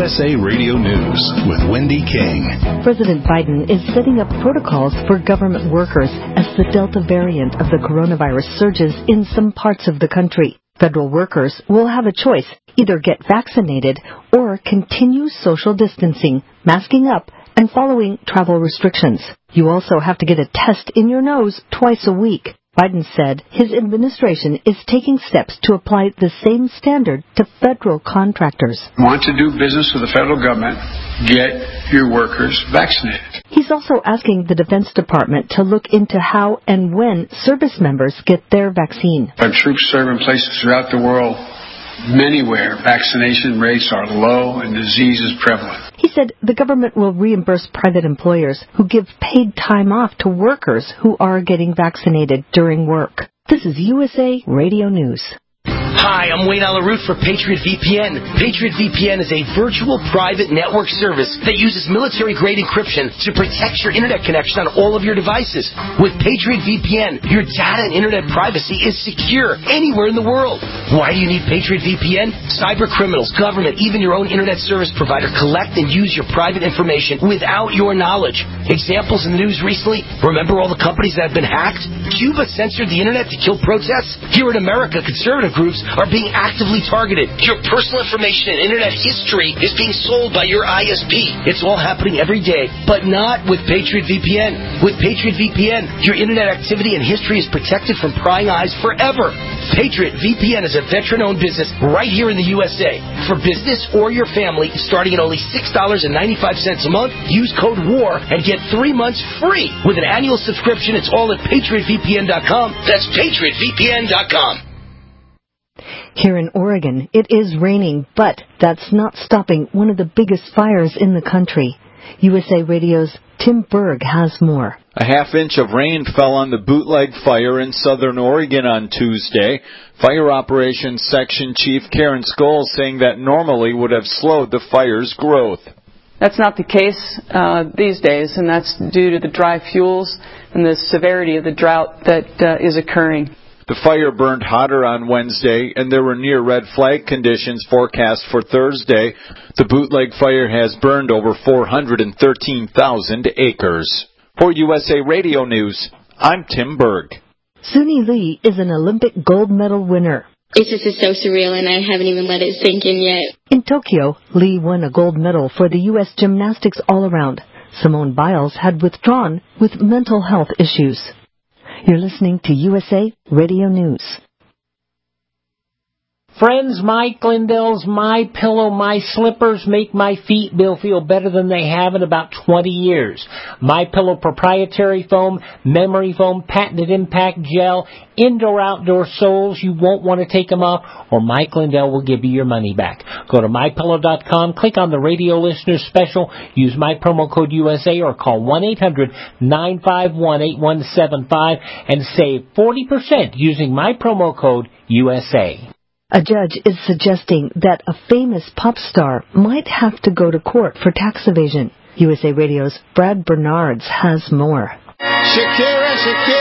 USA Radio News with Wendy King. President Biden is setting up protocols for government workers as the Delta variant of the coronavirus surges in some parts of the country. Federal workers will have a choice: either get vaccinated or continue social distancing, masking up, and following travel restrictions. You also have to get a test in your nose twice a week. Biden said his administration is taking steps to apply the same standard to federal contractors. Want to do business with the federal government, get your workers vaccinated. He's also asking the Defense Department to look into how and when service members get their vaccine. Our troops serve in places throughout the world, many where vaccination rates are low and disease is prevalent. He said the government will reimburse private employers who give paid time off to workers who are getting vaccinated during work. This is USA Radio News. Hi, I'm Wayne Alaroot for Patriot VPN. Patriot VPN is a virtual private network service that uses military-grade encryption to protect your internet connection on all of your devices. With Patriot VPN, your data and internet privacy is secure anywhere in the world. Why do you need Patriot VPN? Cyber criminals, government, even your own internet service provider collect and use your private information without your knowledge. Examples in the news recently: remember all the companies that have been hacked? Cuba censored the internet to kill protests? Here in America, conservative groups are being actively targeted. Your personal information and internet history is being sold by your ISP. It's all happening every day, but not with Patriot VPN. With Patriot VPN, your internet activity and history is protected from prying eyes forever. Patriot VPN is a veteran-owned business right here in the USA. For business or your family, starting at only $6.95 a month, use code WAR and get 3 months free. With an annual subscription, it's all at PatriotVPN.com. That's PatriotVPN.com. Here in Oregon, it is raining, but that's not stopping one of the biggest fires in the country. USA Radio's Tim Berg has more. A half-inch of rain fell on the Bootleg Fire in southern Oregon on Tuesday. Fire Operations Section Chief Karen Scholl saying that normally would have slowed the fire's growth. That's not the case these days, and that's due to the dry fuels and the severity of the drought that is occurring. The fire burned hotter on Wednesday, and there were near red flag conditions forecast for Thursday. The Bootleg Fire has burned over 413,000 acres. For USA Radio News, I'm Tim Berg. Suni Lee is an Olympic gold medal winner. It's just so surreal, and I haven't even let it sink in yet. In Tokyo, Lee won a gold medal for the U.S. gymnastics all-around. Simone Biles had withdrawn with mental health issues. You're listening to USA Radio News. Friends, Mike Lindell's My Pillow, My Slippers make my feet feel better than they have in about 20 years. My Pillow proprietary foam, memory foam, patented impact gel, indoor-outdoor soles. You won't want to take them off, or Mike Lindell will give you your money back. Go to MyPillow.com, click on the radio listener special, use my promo code USA, or call 1-800-951-8175 and save 40% using my promo code USA. A judge is suggesting that a famous pop star might have to go to court for tax evasion. USA Radio's Brad Bernards has more. Shakira.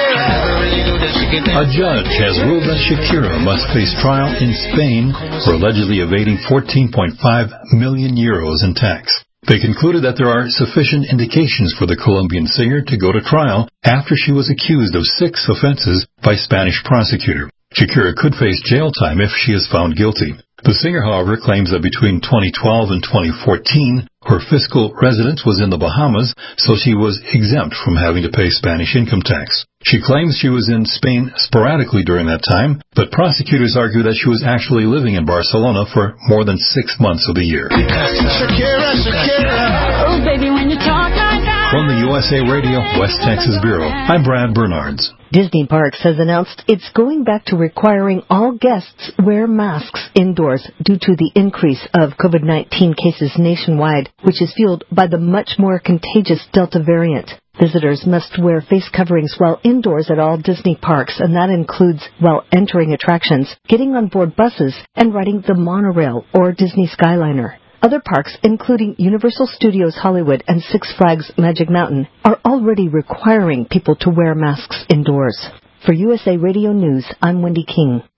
A judge has ruled that Shakira must face trial in Spain for allegedly evading 14.5 million euros in tax. They concluded that there are sufficient indications for the Colombian singer to go to trial after she was accused of 6 offenses by Spanish prosecutor. Shakira could face jail time if she is found guilty. The singer, however, claims that between 2012 and 2014, her fiscal residence was in the Bahamas, so she was exempt from having to pay Spanish income tax. She claims she was in Spain sporadically during that time, but prosecutors argue that she was actually living in Barcelona for more than 6 months of the year. Shakira. Oh, baby, when you talk like that. From the USA Radio West Texas Bureau, I'm Brad Bernards. Disney Parks has announced it's going back to requiring all guests wear masks indoors due to the increase of COVID-19 cases nationwide, which is fueled by the much more contagious Delta variant. Visitors must wear face coverings while indoors at all Disney parks, and that includes while entering attractions, getting on board buses, and riding the monorail or Disney Skyliner. Other parks, including Universal Studios Hollywood and Six Flags Magic Mountain, are already requiring people to wear masks indoors. For USA Radio News, I'm Wendy King.